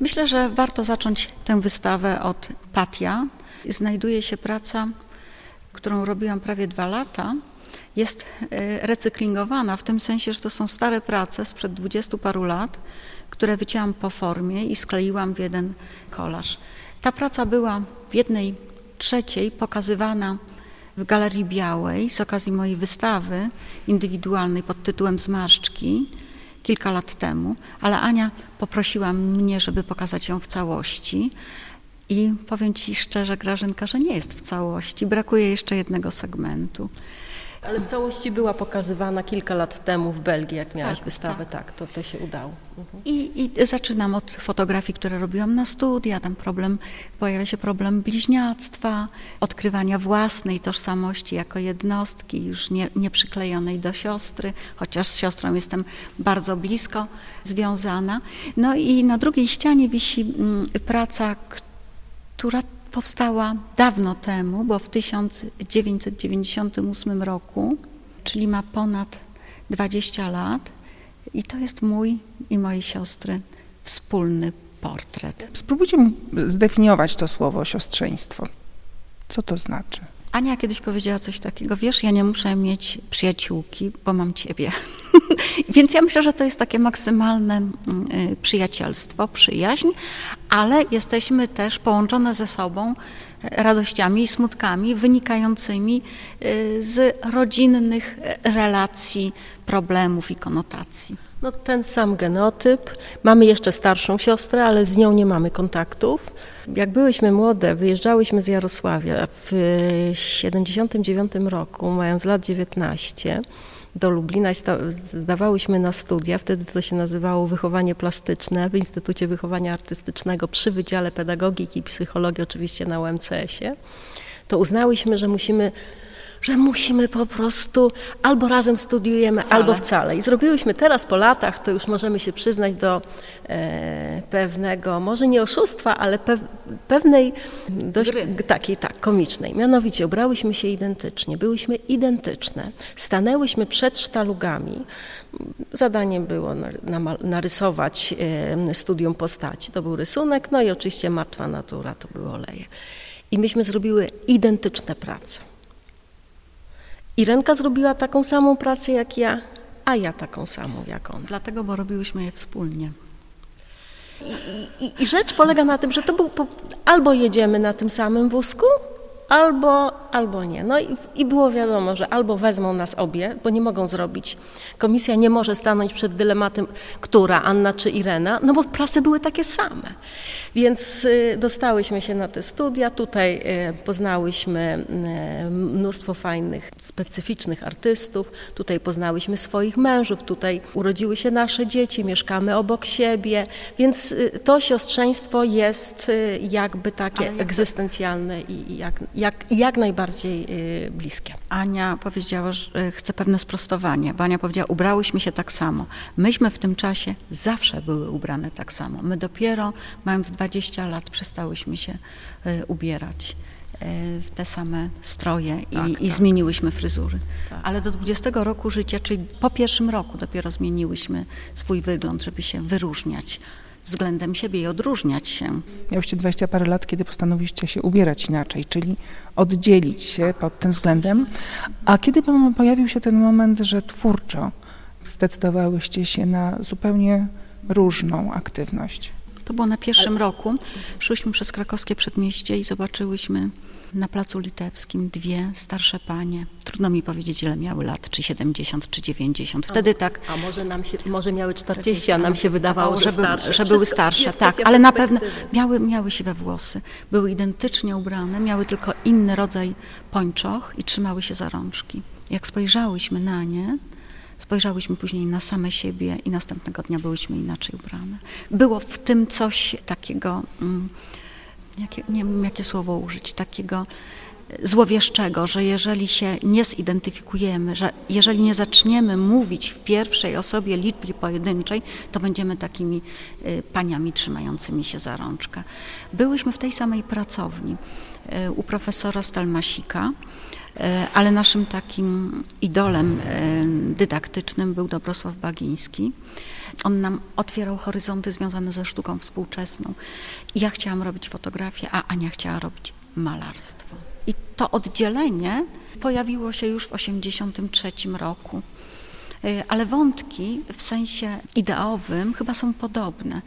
Myślę, że warto zacząć tę wystawę od Patia. Znajduje się praca, którą robiłam prawie 2 lata. Jest recyklingowana w tym sensie, że to są stare prace sprzed 20 paru lat, które wycięłam po formie i skleiłam w jeden kolaż. Ta praca była w 1/3 pokazywana w Galerii Białej z okazji mojej wystawy indywidualnej pod tytułem Zmarszczki kilka lat temu, ale Ania poprosiła mnie, żeby pokazać ją w całości i powiem Ci szczerze, Grażynka, że nie jest w całości, brakuje jeszcze jednego segmentu. Ale w całości była pokazywana kilka lat temu w Belgii, jak miałaś wystawę, tak, to się udało. I zaczynam od fotografii, które robiłam na studia, tam pojawia się problem bliźniactwa, odkrywania własnej tożsamości jako jednostki, już nie przyklejonej do siostry, chociaż z siostrą jestem bardzo blisko związana. No i na drugiej ścianie wisi praca, która powstała dawno temu, bo w 1998 roku, czyli ma ponad 20 lat i to jest mój i mojej siostry wspólny portret. Spróbujcie mi zdefiniować to słowo siostrzeństwo. Co to znaczy? Ania kiedyś powiedziała coś takiego, wiesz, ja nie muszę mieć przyjaciółki, bo mam ciebie. Więc ja myślę, że to jest takie maksymalne przyjacielstwo, przyjaźń, ale jesteśmy też połączone ze sobą radościami i smutkami wynikającymi z rodzinnych relacji, problemów i konotacji. No ten sam genotyp. Mamy jeszcze starszą siostrę, ale z nią nie mamy kontaktów. Jak byłyśmy młode, wyjeżdżałyśmy z Jarosławia w 1979 roku, mając lat 19, do Lublina i zdawałyśmy na studia, wtedy to się nazywało wychowanie plastyczne w Instytucie Wychowania Artystycznego przy Wydziale Pedagogiki i Psychologii, oczywiście na UMCS-ie, to uznałyśmy, że musimy po prostu albo razem studiujemy, albo wcale. I zrobiłyśmy teraz po latach, to już możemy się przyznać do pewnego, może nie oszustwa, ale pewnej dość takiej komicznej. Mianowicie ubrałyśmy się identycznie, byłyśmy identyczne, stanęłyśmy przed sztalugami. Zadaniem było narysować studium postaci. To był rysunek, no i oczywiście martwa natura, to były oleje. I myśmy zrobiły identyczne prace. Irenka zrobiła taką samą pracę jak ja, a ja taką samą jak ona. Dlatego, bo robiłyśmy je wspólnie. I rzecz polega na tym, że to był albo jedziemy na tym samym wózku, albo nie. No i było wiadomo, że albo wezmą nas obie, bo nie mogą zrobić. Komisja nie może stanąć przed dylematem, która, Anna czy Irena, no bo prace były takie same. Więc dostałyśmy się na te studia, tutaj poznałyśmy mnóstwo fajnych, specyficznych artystów, tutaj poznałyśmy swoich mężów, tutaj urodziły się nasze dzieci, mieszkamy obok siebie, więc to siostrzeństwo jest jakby takie egzystencjalne i jak najbardziej bliskie. Ania powiedziała, że chce pewne sprostowanie, bo Ania powiedziała, ubrałyśmy się tak samo. Myśmy w tym czasie zawsze były ubrane tak samo. My dopiero, mając 20 lat, przestałyśmy się ubierać w te same stroje i zmieniłyśmy fryzury. Tak. Ale do 20 roku życia, czyli po 1 roku dopiero zmieniłyśmy swój wygląd, żeby się wyróżniać względem siebie i odróżniać się. Miałyście 20 parę lat, kiedy postanowiliście się ubierać inaczej, czyli oddzielić się pod tym względem. A kiedy pojawił się ten moment, że twórczo zdecydowałyście się na zupełnie różną aktywność? To było na 1 roku. Szłyśmy przez krakowskie przedmieście i zobaczyłyśmy na Placu Litewskim 2 starsze panie. Trudno mi powiedzieć, ile miały lat, czy 70, czy 90. Wtedy tak. A może miały 40, a nam się wydawało, że były starsze. Tak, ale na pewno miały siwe włosy. Były identycznie ubrane, miały tylko inny rodzaj pończoch i trzymały się za rączki. Jak spojrzałyśmy na nie, spojrzałyśmy później na same siebie i następnego dnia byłyśmy inaczej ubrane. Było w tym coś takiego, nie wiem jakie słowo użyć, takiego złowieszczego, że jeżeli się nie zidentyfikujemy, że jeżeli nie zaczniemy mówić w pierwszej osobie liczbie pojedynczej, to będziemy takimi paniami trzymającymi się za rączkę. Byłyśmy w tej samej pracowni u profesora Stelmasika. ale naszym takim idolem dydaktycznym był Dobrosław Bagiński. On nam otwierał horyzonty związane ze sztuką współczesną. I ja chciałam robić fotografię, a Ania chciała robić malarstwo. I to oddzielenie pojawiło się już w 1983 roku. Ale wątki w sensie ideowym chyba są podobne.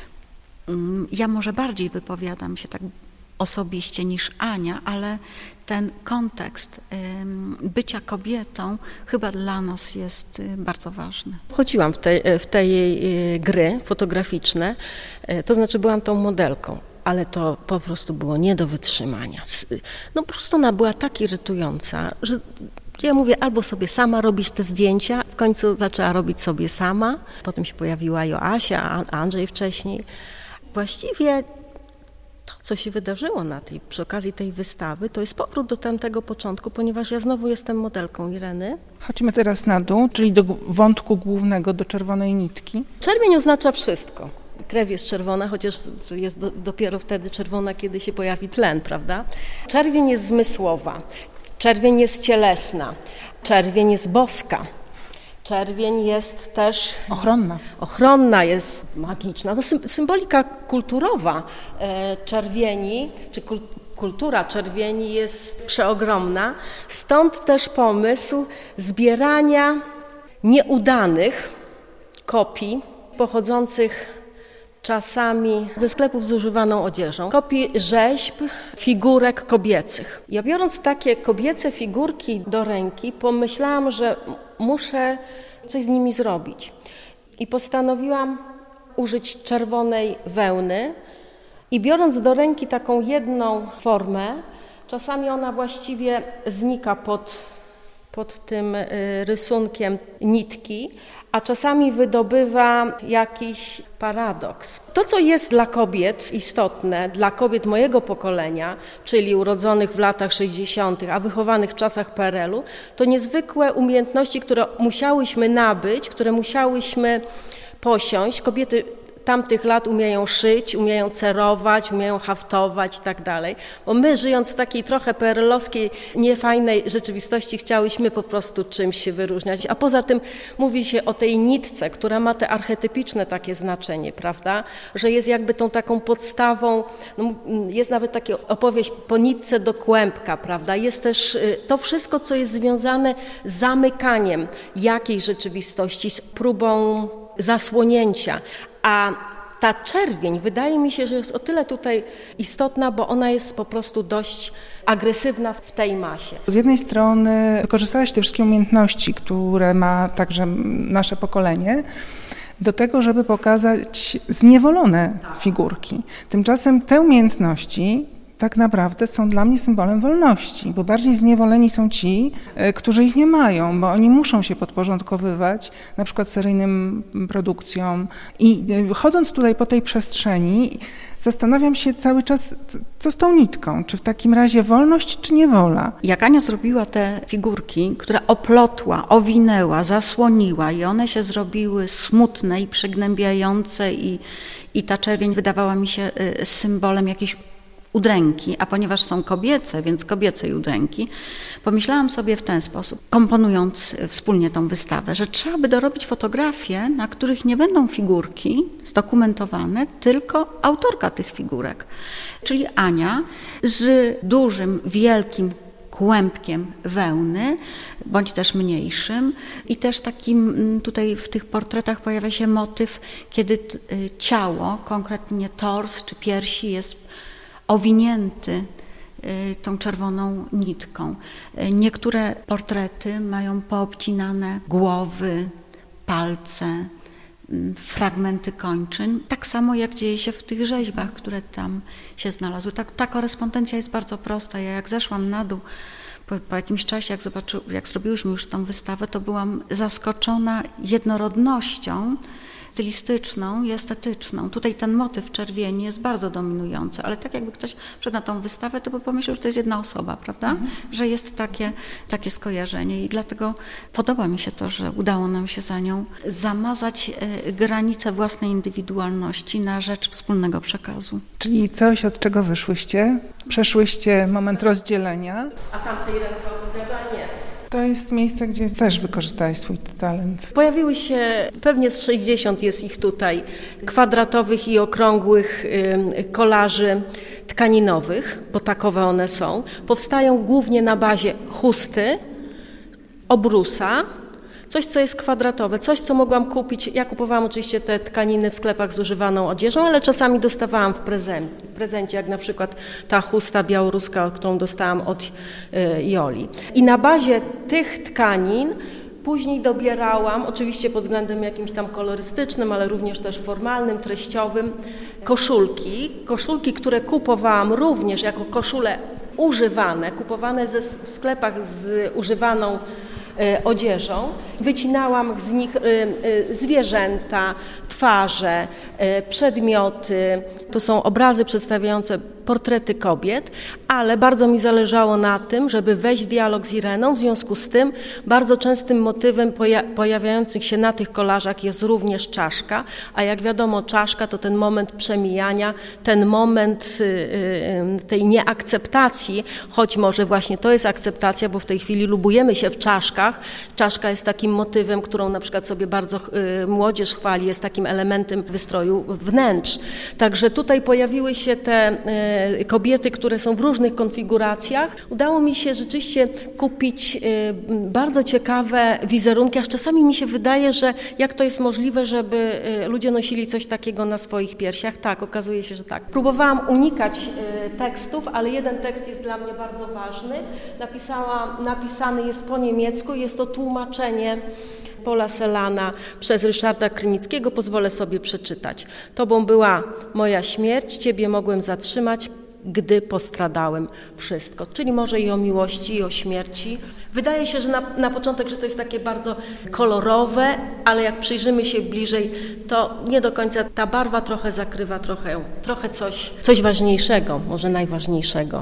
Ja może bardziej wypowiadam się tak osobiście niż Ania, ale ten kontekst bycia kobietą chyba dla nas jest bardzo ważny. Wchodziłam w te jej gry fotograficzne, to znaczy byłam tą modelką, ale to po prostu było nie do wytrzymania. No po prostu ona była tak irytująca, że ja mówię, albo sobie sama robić te zdjęcia, w końcu zaczęła robić sobie sama, potem się pojawiła Joasia, Andrzej wcześniej. Właściwie to, co się wydarzyło przy okazji tej wystawy, to jest powrót do tamtego początku, ponieważ ja znowu jestem modelką Ireny. Chodźmy teraz na dół, czyli do wątku głównego, do czerwonej nitki. Czerwień oznacza wszystko. Krew jest czerwona, chociaż jest dopiero wtedy czerwona, kiedy się pojawi tlen, prawda? Czerwień jest zmysłowa, czerwień jest cielesna, czerwień jest boska. Czerwień jest też ochronna, jest magiczna. To symbolika kulturowa czerwieni, czy kultura czerwieni jest przeogromna. Stąd też pomysł zbierania nieudanych kopii pochodzących czasami ze sklepów z używaną odzieżą, kopii rzeźb, figurek kobiecych. Ja biorąc takie kobiece figurki do ręki, pomyślałam, że muszę coś z nimi zrobić. I postanowiłam użyć czerwonej wełny i biorąc do ręki taką jedną formę, czasami ona właściwie znika pod tym rysunkiem nitki, a czasami wydobywa jakiś paradoks. To, co jest dla kobiet istotne, dla kobiet mojego pokolenia, czyli urodzonych w latach 60., a wychowanych w czasach PRL-u, to niezwykłe umiejętności, które musiałyśmy nabyć, które musiałyśmy posiąść. Kobiety tamtych lat umieją szyć, umieją cerować, umieją haftować i tak dalej. Bo my, żyjąc w takiej trochę PRL-owskiej, niefajnej rzeczywistości, chciałyśmy po prostu czymś się wyróżniać. A poza tym mówi się o tej nitce, która ma te archetypiczne takie znaczenie, prawda? Że jest jakby tą taką podstawą, no, jest nawet taka opowieść po nitce do kłębka, prawda? Jest też to wszystko, co jest związane z zamykaniem jakiejś rzeczywistości, z próbą zasłonięcia. A ta czerwień wydaje mi się, że jest o tyle tutaj istotna, bo ona jest po prostu dość agresywna w tej masie. Z jednej strony wykorzystałaś te wszystkie umiejętności, które ma także nasze pokolenie, do tego, żeby pokazać zniewolone figurki. Tymczasem te umiejętności tak naprawdę są dla mnie symbolem wolności, bo bardziej zniewoleni są ci, którzy ich nie mają, bo oni muszą się podporządkowywać na przykład seryjnym produkcjom. I chodząc tutaj po tej przestrzeni, zastanawiam się cały czas, co z tą nitką, czy w takim razie wolność, czy niewola. Jak Ania zrobiła te figurki, które oplotła, owinęła, zasłoniła i one się zrobiły smutne i przygnębiające i ta czerwień wydawała mi się symbolem jakiejś udręki, a ponieważ są kobiece, więc kobiecej udręki, pomyślałam sobie w ten sposób, komponując wspólnie tą wystawę, że trzeba by dorobić fotografie, na których nie będą figurki zdokumentowane, tylko autorka tych figurek, czyli Ania z dużym, wielkim kłębkiem wełny, bądź też mniejszym i też takim tutaj w tych portretach pojawia się motyw, kiedy ciało, konkretnie tors czy piersi jest owinięty tą czerwoną nitką. Niektóre portrety mają poobcinane głowy, palce, fragmenty kończyn, tak samo jak dzieje się w tych rzeźbach, które tam się znalazły. Ta korespondencja jest bardzo prosta. Ja jak zeszłam na dół po jakimś czasie, jak zrobiłyśmy już tą wystawę, to byłam zaskoczona jednorodnością stylistyczną i estetyczną. Tutaj ten motyw czerwieni jest bardzo dominujący, ale tak jakby ktoś wszedł na tą wystawę, to by pomyślał, że to jest jedna osoba, prawda? Że jest takie skojarzenie i dlatego podoba mi się to, że udało nam się za nią zamazać granice własnej indywidualności na rzecz wspólnego przekazu. Czyli coś, od czego wyszłyście, przeszłyście moment rozdzielenia. A tamtej ręka opowiada nie. To jest miejsce, gdzie też wykorzystałaś swój talent. Pojawiły się, pewnie z 60 jest ich tutaj, kwadratowych i okrągłych kolaży tkaninowych, bo takowe one są. Powstają głównie na bazie chusty, obrusa, coś, co jest kwadratowe, coś, co mogłam kupić. Ja kupowałam oczywiście te tkaniny w sklepach z używaną odzieżą, ale czasami dostawałam w prezencie, jak na przykład ta chusta białoruska, którą dostałam od Joli. I na bazie tych tkanin później dobierałam, oczywiście pod względem jakimś tam kolorystycznym, ale również też formalnym, treściowym, koszulki, które kupowałam również jako koszule używane, kupowane w sklepach z używaną odzieżą. Wycinałam z nich zwierzęta, twarze, przedmioty. To są obrazy przedstawiające portrety kobiet, ale bardzo mi zależało na tym, żeby wejść w dialog z Ireną. W związku z tym bardzo częstym motywem pojawiających się na tych kolażach jest również czaszka, a jak wiadomo czaszka to ten moment przemijania, ten moment tej nieakceptacji, choć może właśnie to jest akceptacja, bo w tej chwili lubujemy się w czaszkach. Czaszka jest takim motywem, którą na przykład sobie bardzo młodzież chwali, jest takim elementem wystroju wnętrz. Także tutaj pojawiły się te kobiety, które są w różnych konfiguracjach. Udało mi się rzeczywiście kupić bardzo ciekawe wizerunki, aż czasami mi się wydaje, że jak to jest możliwe, żeby ludzie nosili coś takiego na swoich piersiach. Tak, okazuje się, że tak. Próbowałam unikać tekstów, ale jeden tekst jest dla mnie bardzo ważny. Napisany jest po niemiecku, jest to tłumaczenie Paula Celana przez Ryszarda Krynickiego. Pozwolę sobie przeczytać. Tobą była moja śmierć, Ciebie mogłem zatrzymać, gdy postradałem wszystko. Czyli może i o miłości, i o śmierci. Wydaje się, że na początek, że to jest takie bardzo kolorowe, ale jak przyjrzymy się bliżej, to nie do końca ta barwa trochę zakrywa trochę coś ważniejszego, może najważniejszego.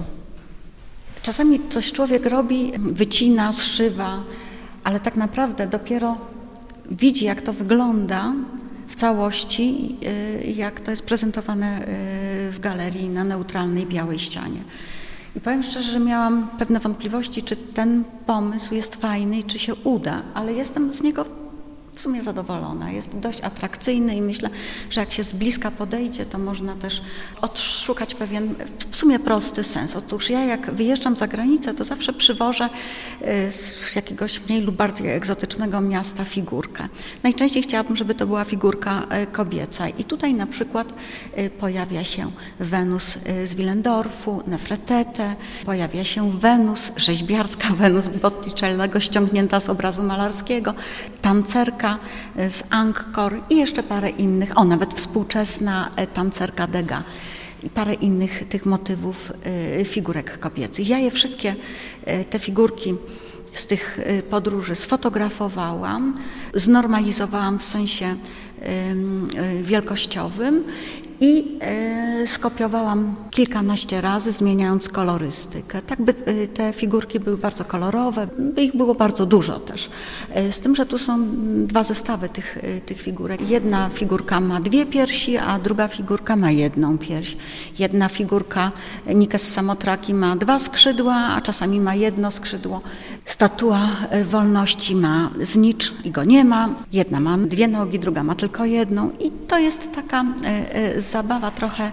Czasami coś człowiek robi, wycina, zszywa, ale tak naprawdę dopiero widzi, jak to wygląda w całości, jak to jest prezentowane w galerii na neutralnej białej ścianie. I powiem szczerze, że miałam pewne wątpliwości, czy ten pomysł jest fajny i czy się uda, ale jestem z niego w sumie zadowolona. Jest dość atrakcyjny i myślę, że jak się z bliska podejdzie, to można też odszukać pewien w sumie prosty sens. Otóż ja jak wyjeżdżam za granicę, to zawsze przywożę z jakiegoś mniej lub bardziej egzotycznego miasta figurkę. Najczęściej chciałabym, żeby to była figurka kobieca. I tutaj na przykład pojawia się Wenus z Willendorfu, Nefretete, pojawia się Wenus, rzeźbiarska Wenus Botticellego, ściągnięta z obrazu malarskiego, tancerka z Angkor i jeszcze parę innych, nawet współczesna tancerka Degas i parę innych tych motywów figurek kobiecych. Ja je wszystkie, te figurki z tych podróży sfotografowałam, znormalizowałam w sensie wielkościowym i skopiowałam kilkanaście razy, zmieniając kolorystykę. Tak by te figurki były bardzo kolorowe, by ich było bardzo dużo też. Z tym, że tu są dwa zestawy tych figurek. Jedna figurka ma dwie piersi, a druga figurka ma jedną pierś. Jedna figurka Nikes Samotraki ma dwa skrzydła, a czasami ma jedno skrzydło. Statua Wolności ma znicz i go nie ma. Jedna ma dwie nogi, druga ma tylko jedną. I to jest taka zabawa trochę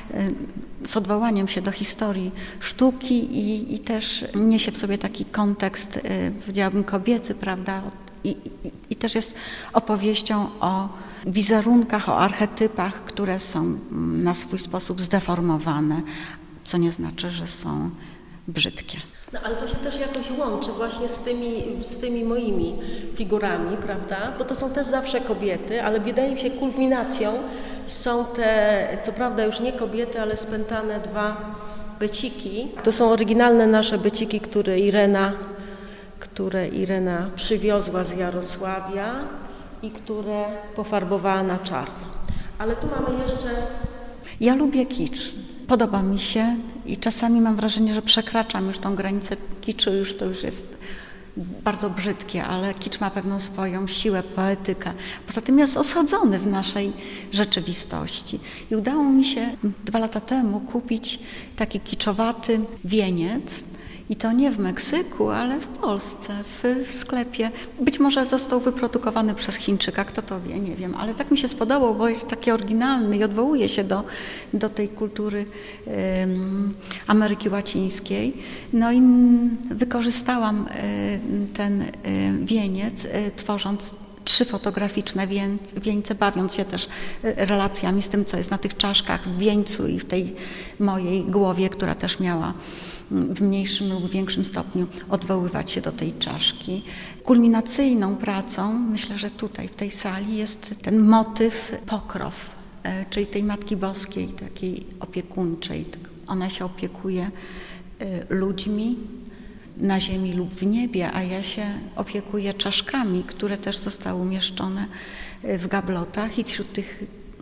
z odwołaniem się do historii sztuki i też niesie w sobie taki kontekst, powiedziałabym, kobiecy, prawda? I też jest opowieścią o wizerunkach, o archetypach, które są na swój sposób zdeformowane, co nie znaczy, że są brzydkie. No, ale to się też jakoś łączy właśnie z tymi moimi figurami, prawda? Bo to są też zawsze kobiety, ale wydaje mi się kulminacją są te, co prawda już nie kobiety, ale spętane dwa beciki. To są oryginalne nasze beciki, które Irena przywiozła z Jarosławia i które pofarbowała na czarno. Ale tu mamy jeszcze... Ja lubię kicz. Podoba mi się i czasami mam wrażenie, że przekraczam już tą granicę kiczu, to już jest bardzo brzydkie, ale kicz ma pewną swoją siłę, poetykę. Poza tym jest osadzony w naszej rzeczywistości. I udało mi się 2 lata temu kupić taki kiczowaty wieniec. I to nie w Meksyku, ale w Polsce, w sklepie. Być może został wyprodukowany przez Chińczyka, kto to wie, nie wiem. Ale tak mi się spodobał, bo jest taki oryginalny i odwołuje się do tej kultury Ameryki Łacińskiej. No i wykorzystałam ten wieniec, tworząc 3 fotograficzne wieńce, bawiąc się też relacjami z tym, co jest na tych czaszkach, w wieńcu i w tej mojej głowie, która też miała w mniejszym lub większym stopniu odwoływać się do tej czaszki. Kulminacyjną pracą, myślę, że tutaj w tej sali jest ten motyw pokrow, czyli tej Matki Boskiej, takiej opiekuńczej. Ona się opiekuje ludźmi na ziemi lub w niebie, a ja się opiekuję czaszkami, które też zostały umieszczone w gablotach i wśród tych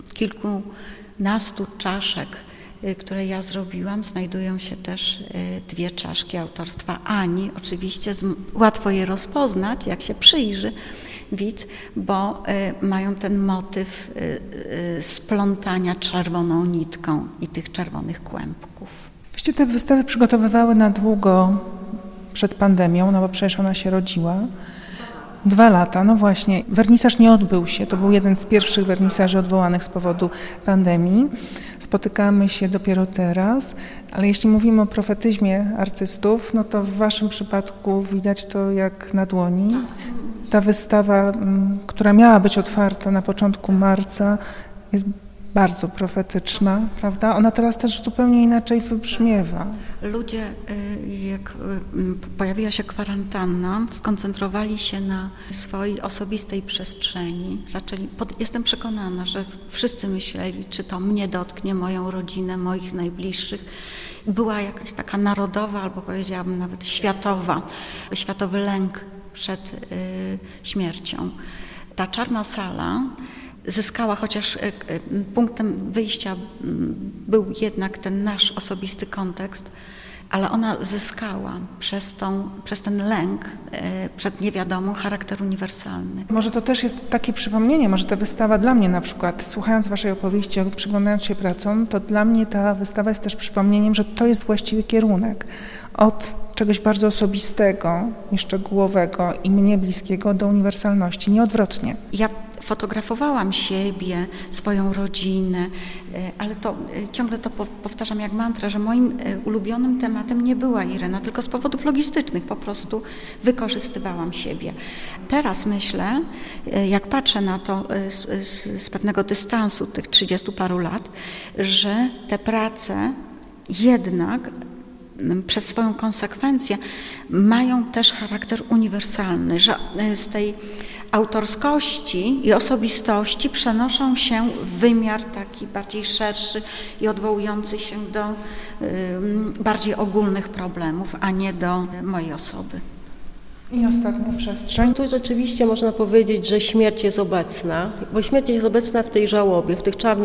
kilkunastu czaszek, które ja zrobiłam, znajdują się też 2 czaszki autorstwa Ani. Oczywiście łatwo je rozpoznać, jak się przyjrzy widz, bo mają ten motyw splątania czerwoną nitką i tych czerwonych kłębków. Wyście te wystawy przygotowywały na długo przed pandemią, no bo przecież ona się rodziła. 2 lata, no właśnie. Wernisaż nie odbył się. To był jeden z pierwszych wernisaży odwołanych z powodu pandemii. Spotykamy się dopiero teraz, ale jeśli mówimy o profetyzmie artystów, no to w waszym przypadku widać to jak na dłoni. Ta wystawa, która miała być otwarta na początku marca, jest bardzo profetyczna, prawda? Ona teraz też zupełnie inaczej wybrzmiewa. Ludzie, jak pojawiła się kwarantanna, skoncentrowali się na swojej osobistej przestrzeni. Jestem przekonana, że wszyscy myśleli, czy to mnie dotknie, moją rodzinę, moich najbliższych. Była jakaś taka narodowa, albo powiedziałabym nawet światowy lęk przed śmiercią. Ta czarna sala zyskała, chociaż punktem wyjścia był jednak ten nasz osobisty kontekst, ale ona zyskała przez ten lęk przed niewiadomą charakter uniwersalny. Może to też jest takie przypomnienie, może ta wystawa dla mnie na przykład, słuchając waszej opowieści, przyglądając się pracom, to dla mnie ta wystawa jest też przypomnieniem, że to jest właściwy kierunek. Od czegoś bardzo osobistego, nieszczegółowego i mnie bliskiego do uniwersalności, nie odwrotnie. Ja fotografowałam siebie, swoją rodzinę, ale to ciągle to powtarzam jak mantrę, że moim ulubionym tematem nie była Irena, tylko z powodów logistycznych po prostu wykorzystywałam siebie. Teraz myślę, jak patrzę na to z pewnego dystansu tych 30 paru lat, że te prace jednak przez swoją konsekwencję mają też charakter uniwersalny, że z tej autorskości i osobistości przenoszą się w wymiar taki bardziej szerszy i odwołujący się do bardziej ogólnych problemów, a nie do mojej osoby. I ostatnia przestrzeń. Tu rzeczywiście można powiedzieć, że śmierć jest obecna, bo śmierć jest obecna w tej żałobie, w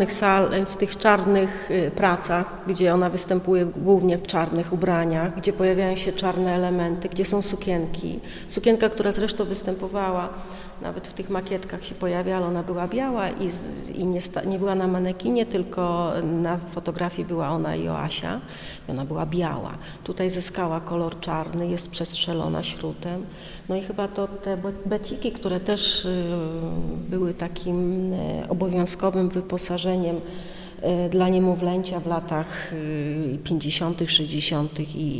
tych czarnych pracach, gdzie ona występuje głównie w czarnych ubraniach, gdzie pojawiają się czarne elementy, gdzie są sukienki. Sukienka, która zresztą występowała, nawet w tych makietkach się pojawia, ale ona była biała i nie była na manekinie, tylko na fotografii była ona i Joasia i ona była biała. Tutaj zyskała kolor czarny, jest przestrzelona śrutem. No i chyba to te beciki, które też były takim obowiązkowym wyposażeniem dla niemowlęcia w latach 50., 60.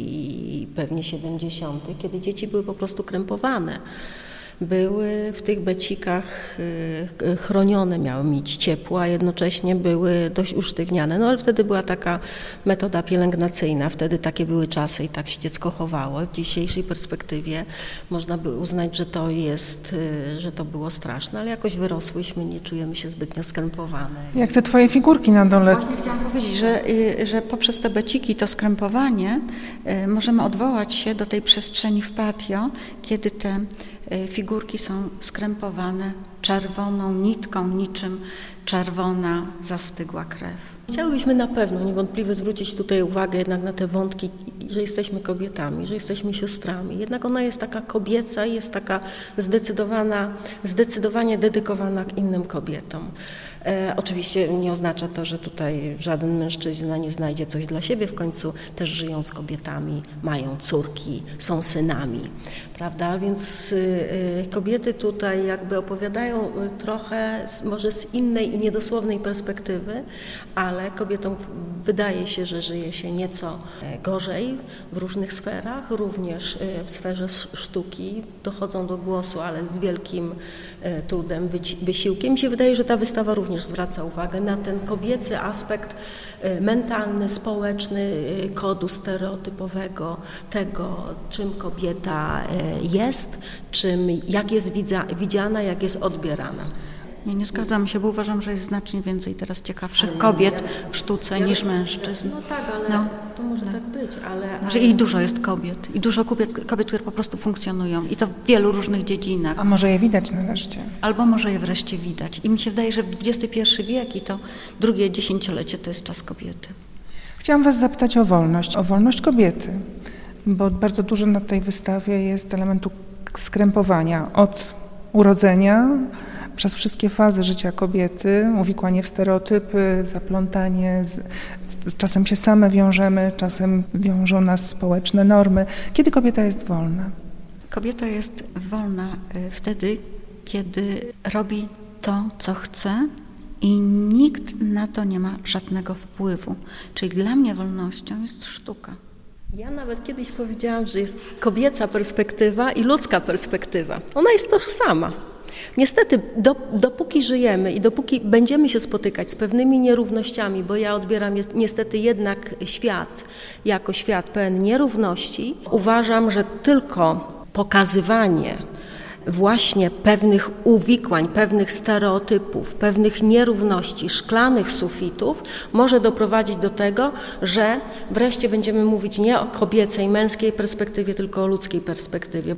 i pewnie 70., kiedy dzieci były po prostu krępowane. Były w tych becikach chronione, miały mieć ciepło, a jednocześnie były dość usztywniane. No ale wtedy była taka metoda pielęgnacyjna, wtedy takie były czasy i tak się dziecko chowało. W dzisiejszej perspektywie można by uznać, że to było straszne, ale jakoś wyrosłyśmy, nie czujemy się zbytnio skrępowane. Jak te twoje figurki na dole. Właśnie chciałam powiedzieć, że poprzez te beciki, to skrępowanie możemy odwołać się do tej przestrzeni w patio, kiedy te figurki są skrępowane czerwoną nitką, niczym czerwona, zastygła krew. Chciałybyśmy na pewno niewątpliwie zwrócić tutaj uwagę jednak na te wątki, że jesteśmy kobietami, że jesteśmy siostrami. Jednak ona jest taka kobieca i jest taka zdecydowanie dedykowana innym kobietom. Oczywiście nie oznacza to, że tutaj żaden mężczyzna nie znajdzie coś dla siebie, w końcu też żyją z kobietami, mają córki, są synami, prawda? Więc kobiety tutaj jakby opowiadają trochę może z innej i niedosłownej perspektywy, ale kobietom wydaje się, że żyje się nieco gorzej w różnych sferach, również w sferze sztuki dochodzą do głosu, ale z wielkim trudem, wysiłkiem. Mi się wydaje, że ta wystawa również zwraca uwagę na ten kobiecy aspekt mentalny, społeczny, kodu stereotypowego, tego, czym kobieta jest, jak jest widziana, jak jest odbierana. Nie zgadzam się, bo uważam, że jest znacznie więcej teraz ciekawszych kobiet w sztuce niż mężczyzn. No tak, ale to może tak być, ale... I dużo jest kobiet. I dużo kobiet, które po prostu funkcjonują. I to w wielu różnych dziedzinach. A może je widać nareszcie? Albo może je wreszcie widać. I mi się wydaje, że XXI wiek i to drugie dziesięciolecie to jest czas kobiety. Chciałam was zapytać o wolność kobiety, bo bardzo dużo na tej wystawie jest elementu skrępowania od urodzenia przez wszystkie fazy życia kobiety, uwikłanie w stereotypy, zaplątanie, czasem się same wiążemy, czasem wiążą nas społeczne normy. Kiedy kobieta jest wolna? Kobieta jest wolna wtedy, kiedy robi to, co chce i nikt na to nie ma żadnego wpływu. Czyli dla mnie wolnością jest sztuka. Ja nawet kiedyś powiedziałam, że jest kobieca perspektywa i ludzka perspektywa. Ona jest tożsama. Niestety, dopóki żyjemy i dopóki będziemy się spotykać z pewnymi nierównościami, bo ja odbieram niestety jednak świat jako świat pełen nierówności, uważam, że tylko pokazywanie właśnie pewnych uwikłań, pewnych stereotypów, pewnych nierówności, szklanych sufitów może doprowadzić do tego, że wreszcie będziemy mówić nie o kobiecej, męskiej perspektywie, tylko o ludzkiej perspektywie.